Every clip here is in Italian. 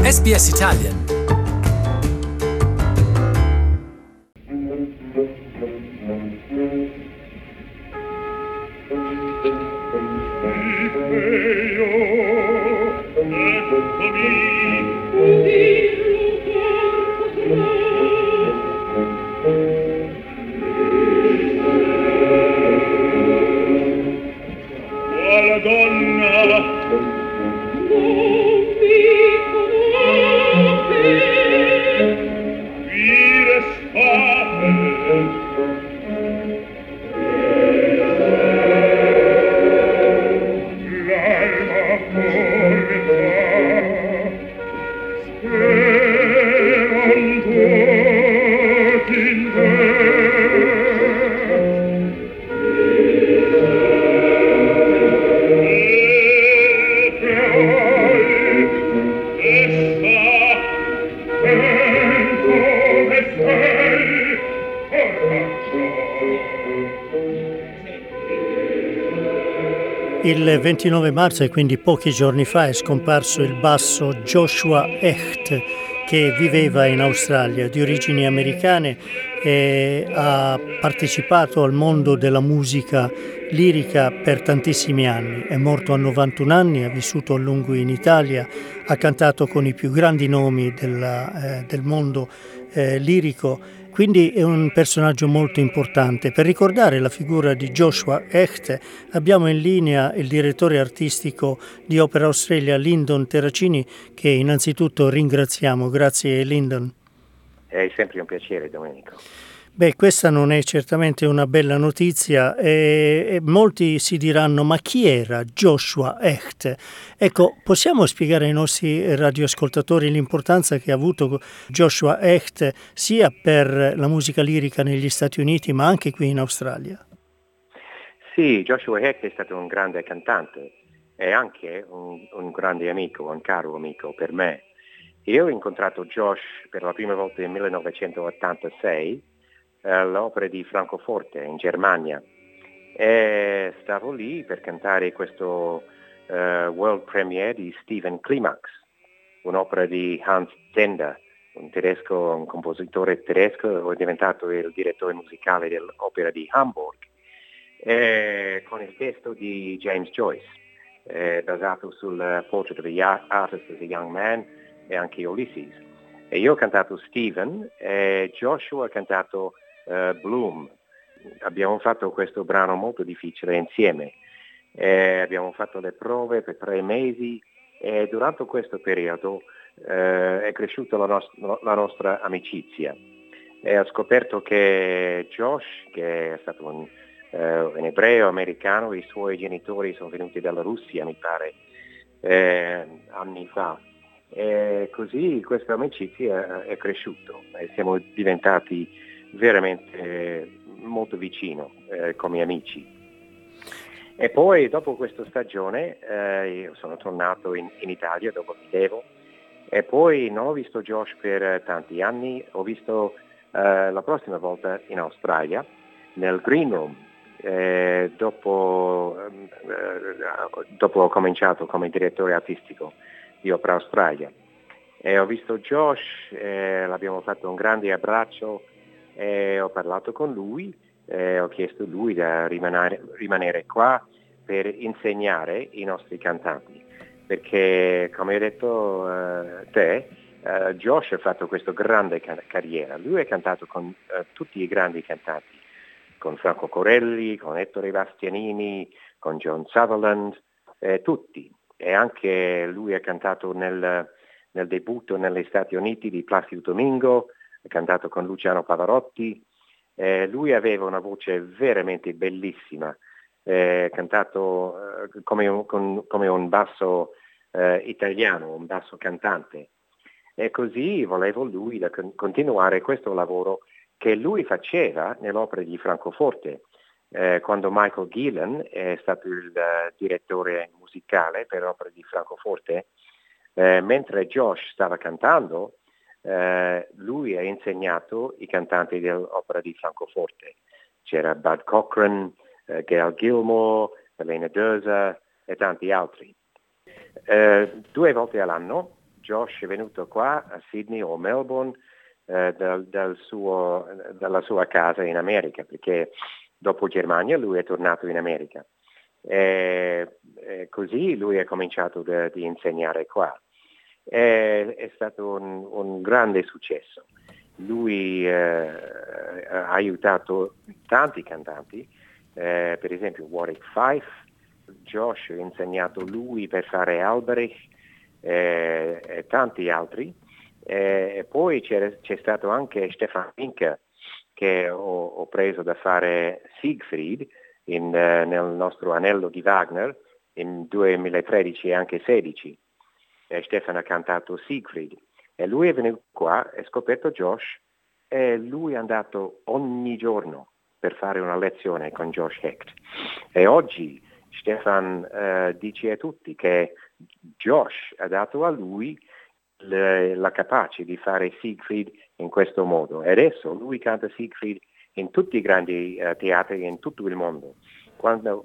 SBS Italian. Il 29 marzo e quindi pochi giorni fa è scomparso il basso Joshua Hecht, che viveva in Australia, di origini americane, e ha partecipato al mondo della musica lirica per tantissimi anni. È morto a 91 anni, ha vissuto a lungo in Italia, ha cantato con i più grandi nomi del mondo lirico. Quindi è un personaggio molto importante. Per ricordare la figura di Joshua Hecht abbiamo in linea il direttore artistico di Opera Australia, Lyndon Terracini, che innanzitutto ringraziamo. Grazie Lyndon. È sempre un piacere, Domenico. Beh, questa non è certamente una bella notizia e molti si diranno: ma chi era Joshua Hecht? Ecco, possiamo spiegare ai nostri radioascoltatori l'importanza che ha avuto Joshua Hecht sia per la musica lirica negli Stati Uniti ma anche qui in Australia? Sì, Joshua Hecht è stato un grande cantante e anche un grande amico, un caro amico per me. Io ho incontrato Josh per la prima volta nel 1986 all'Opera di Francoforte in Germania e stavo lì per cantare questo world premiere di Stephen Klimax, un'opera di Hans Zender, un compositore tedesco. È diventato il direttore musicale dell'Opera di Hamburg, con il testo di James Joyce, basato sul Portrait of the Artist as a Young Man e anche Ulysses. E io ho cantato Stephen e Joshua ha cantato Bloom. Abbiamo fatto questo brano molto difficile insieme. Abbiamo fatto le prove per 3 mesi e durante questo periodo è cresciuta la nostra amicizia. E ho scoperto che Josh, che è stato un ebreo americano, i suoi genitori sono venuti dalla Russia, mi pare, anni fa. E così questa amicizia è cresciuta e siamo diventati veramente molto vicino come amici. E poi dopo questa stagione io sono tornato in Italia dove vivevo e poi non ho visto Josh per tanti anni. Ho visto la prossima volta in Australia nel Green Room dopo ho cominciato come direttore artistico di Opera Australia e ho visto Josh, l'abbiamo fatto un grande abbraccio e ho parlato con lui e ho chiesto a lui di rimanere qua per insegnare i nostri cantanti, perché come hai detto Josh ha fatto questa grande carriera. Lui ha cantato con tutti i grandi cantanti, con Franco Corelli, con Ettore Bastianini, con John Sutherland, tutti. E anche lui ha cantato nel debutto negli Stati Uniti di Placido Domingo, ha cantato con Luciano Pavarotti. Lui aveva una voce veramente bellissima, cantato come un basso italiano, un basso cantante. E così volevo lui continuare questo lavoro che lui faceva nell'opera di Francoforte. Quando Michael Gillen è stato il direttore musicale per l'opera di Francoforte, mentre Josh stava cantando, lui ha insegnato i cantanti dell'opera di Francoforte. C'era Bud Cochran, Gail Gilmore, Elena Deuza e tanti altri. 2 volte all'anno Josh è venuto qua a Sydney o Melbourne dalla sua casa in America, perché dopo Germania lui è tornato in America. Così lui ha cominciato di insegnare qua. È stato un grande successo. Lui ha aiutato tanti cantanti, per esempio Warwick Fife. Josh ha insegnato lui per fare Albrecht e tanti altri. E poi c'è stato anche Stefan Winker, che ho preso da fare Siegfried nel nostro Anello di Wagner in 2013 e anche 2016. Stefan ha cantato Siegfried e lui è venuto qua e ha scoperto Josh e lui è andato ogni giorno per fare una lezione con Josh Hecht. E oggi Stefan dice a tutti che Josh ha dato a lui la capace di fare Siegfried in questo modo. E adesso lui canta Siegfried in tutti i grandi teatri in tutto il mondo. Quando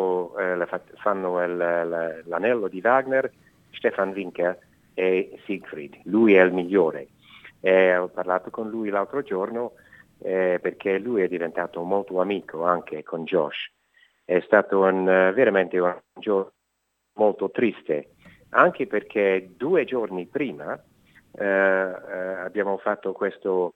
fanno l'anello di Wagner, Stefan Winker è Siegfried. Lui è il migliore. Ho parlato con lui l'altro giorno perché lui è diventato molto amico anche con Josh. È stato veramente un giorno molto triste, anche perché 2 giorni prima abbiamo fatto questo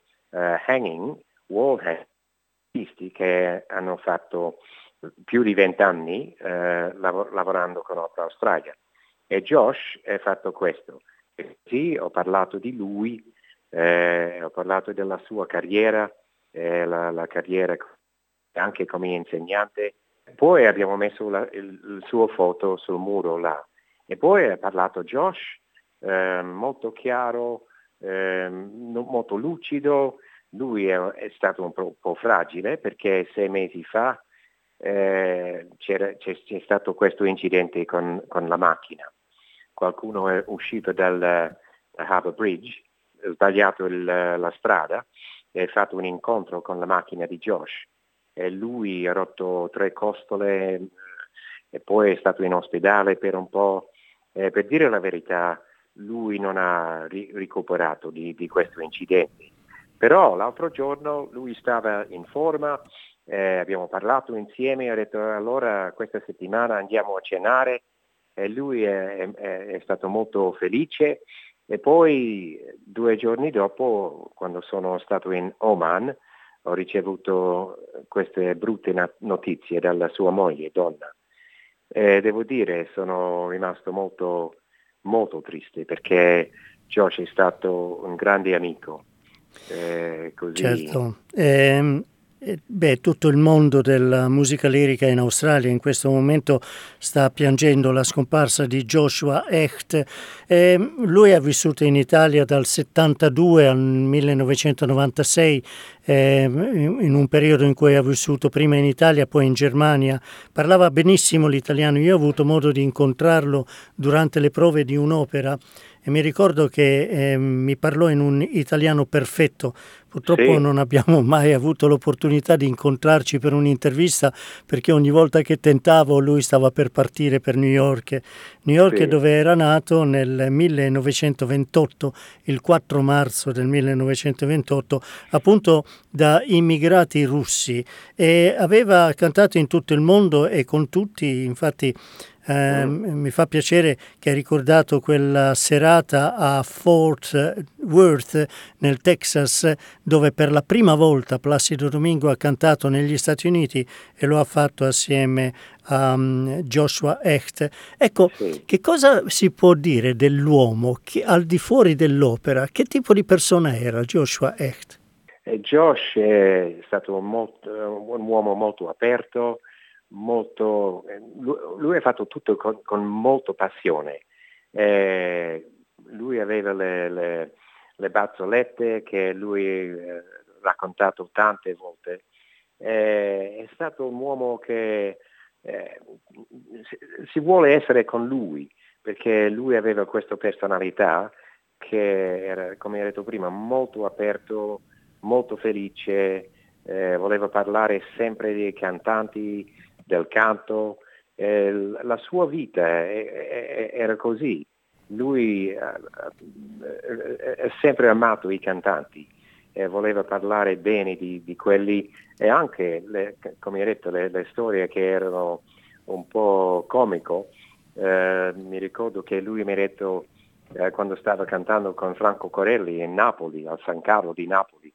wall hanging, che hanno fatto più di 20 anni lavorando con Opera Australia. E Josh ha fatto questo. Sì, ho parlato di lui, ho parlato della sua carriera, la carriera anche come insegnante. Poi abbiamo messo il suo foto sul muro là. E poi ha parlato Josh, molto chiaro, molto lucido. Lui è stato un po' fragile perché 6 mesi fa c'è stato questo incidente con la macchina. Qualcuno è uscito dal Harbour Bridge, ha sbagliato la strada e ha fatto un incontro con la macchina di Josh. E lui ha rotto 3 costole e poi è stato in ospedale per un po'. Per dire la verità, lui non ha recuperato di questo incidente. Però l'altro giorno lui stava in forma, abbiamo parlato insieme, ha detto allora questa settimana andiamo a cenare e lui è stato molto felice. E poi 2 giorni dopo, quando sono stato in Oman, ho ricevuto queste brutte notizie dalla sua moglie, donna. Devo dire, sono rimasto molto, molto triste perché Josh è stato un grande amico. Così. Certo. Tutto il mondo della musica lirica in Australia in questo momento sta piangendo la scomparsa di Joshua Hecht. Lui ha vissuto in Italia dal 72 al 1996, in un periodo in cui ha vissuto prima in Italia, poi in Germania. Parlava benissimo l'italiano. Io ho avuto modo di incontrarlo durante le prove di un'opera e mi ricordo che mi parlò in un italiano perfetto. Purtroppo Sì. non abbiamo mai avuto l'opportunità di incontrarci per un'intervista perché ogni volta che tentavo lui stava per partire per New York. New York Sì. Dove era nato nel 1928, il 4 marzo del 1928, appunto da immigrati russi, e aveva cantato in tutto il mondo e con tutti, infatti. Mi fa piacere che hai ricordato quella serata a Fort Worth nel Texas, dove per la prima volta Placido Domingo ha cantato negli Stati Uniti e lo ha fatto assieme a Joshua Hecht. Ecco, Sì. che cosa si può dire dell'uomo che al di fuori dell'opera? Che tipo di persona era Joshua Hecht? Josh è stato un uomo molto aperto, lui ha fatto tutto con molta passione. Lui aveva le barzellette che lui ha raccontato tante volte. È stato un uomo che si vuole essere con lui, perché lui aveva questa personalità che era, come hai detto prima, molto aperto, molto felice, voleva parlare sempre dei cantanti, del canto. La sua vita era così. lui ha sempre amato i cantanti e voleva parlare bene di quelli, e anche, come hai detto, le storie che erano un po' comico. Mi ricordo che lui mi ha detto, quando stava cantando con Franco Corelli in Napoli, al San Carlo di Napoli,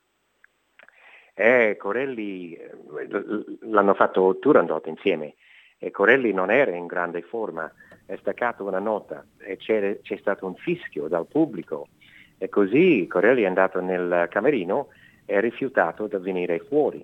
e Corelli l'hanno fatto Turandot insieme, e Corelli non era in grande forma, è staccato una nota e c'è stato un fischio dal pubblico, e così Corelli è andato nel camerino e ha rifiutato di venire fuori.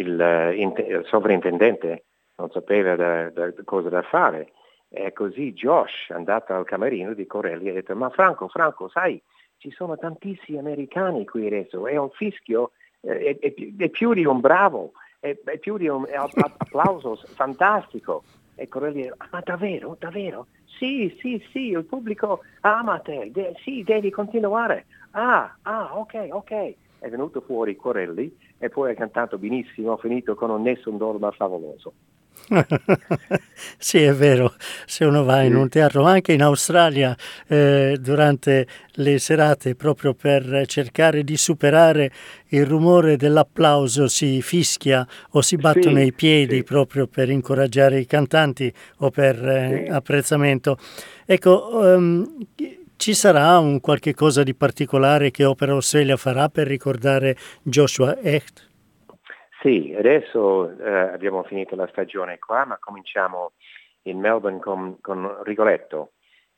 Il sovrintendente non sapeva cosa da fare, e così Josh è andato al camerino di Corelli e ha detto: ma Franco, sai, ci sono tantissimi americani qui adesso, è un fischio, è più di un bravo, è più di un applauso fantastico. E Corelli: ma davvero? Sì, il pubblico ama te, sì, devi continuare. Ok. È venuto fuori Corelli e poi ha cantato benissimo, ha finito con un Nessun Dorma favoloso. Sì, è vero, se uno va in un teatro, anche in Australia, durante le serate, proprio per cercare di superare il rumore dell'applauso, si fischia o si battono i piedi proprio per incoraggiare i cantanti o per apprezzamento. Ecco, ci sarà un qualche cosa di particolare che Opera Australia farà per ricordare Joshua Hecht? Sì, adesso abbiamo finito la stagione qua, ma cominciamo in Melbourne con Rigoletto,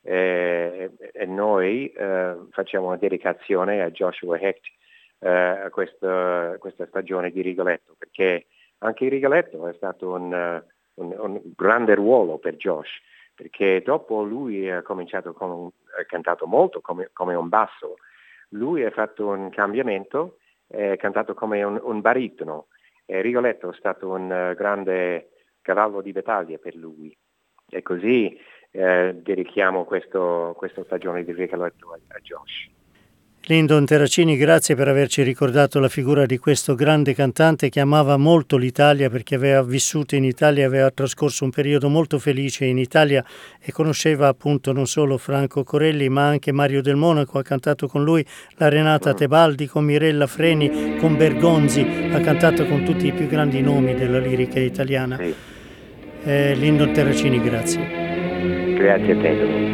e noi facciamo una dedicazione a Joshua Hecht a questa stagione di Rigoletto, perché anche Rigoletto è stato un grande ruolo per Josh, perché dopo lui ha cominciato ha cantato molto come un basso, lui ha fatto un cambiamento, ha cantato come un baritono. Rigoletto è stato un grande cavallo di battaglia per lui, e così dedichiamo questa stagione di Rigoletto a Josh. Lyndon Terracini, grazie per averci ricordato la figura di questo grande cantante che amava molto l'Italia, perché aveva vissuto in Italia, aveva trascorso un periodo molto felice in Italia e conosceva appunto non solo Franco Corelli ma anche Mario Del Monaco, ha cantato con lui la Renata Tebaldi, con Mirella Freni, con Bergonzi, ha cantato con tutti i più grandi nomi della lirica italiana. Sì. Lyndon Terracini, grazie. Grazie a te.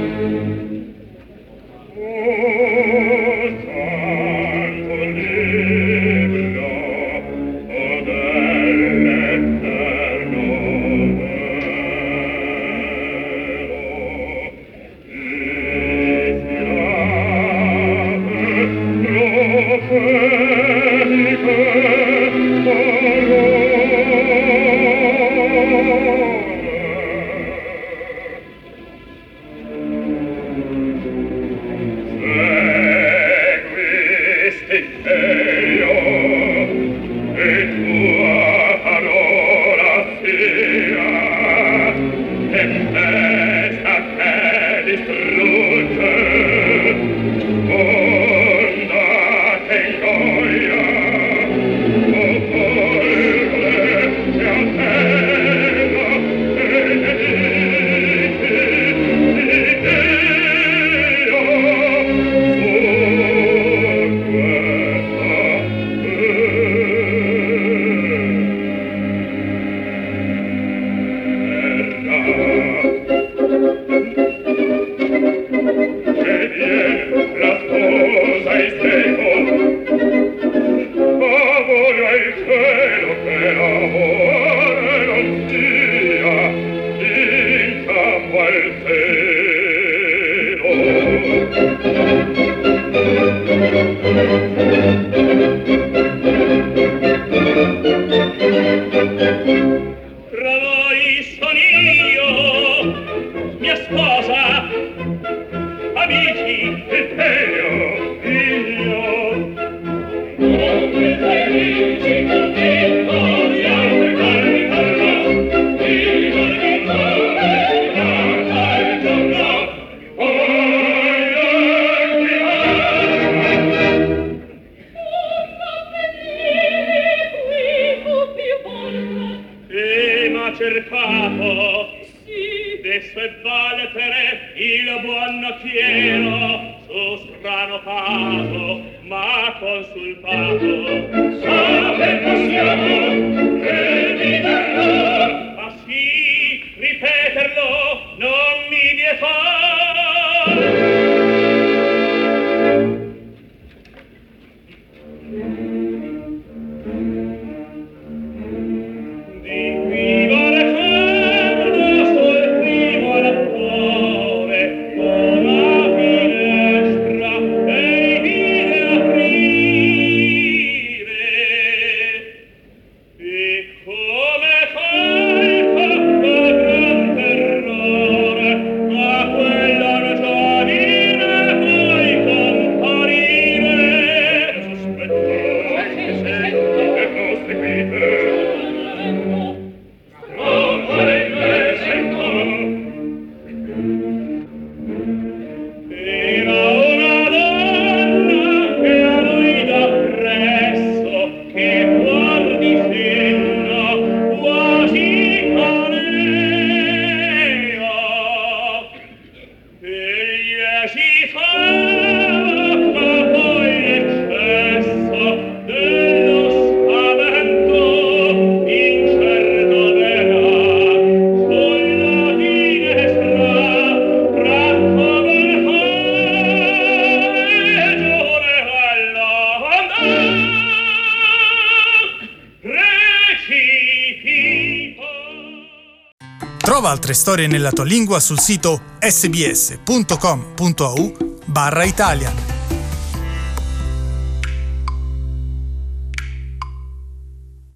caso, ma consultato. So che possiamo rediverlo. Ah sì, ripeterlo non mi vieta. Trova altre storie nella tua lingua sul sito sbs.com.au/Italian.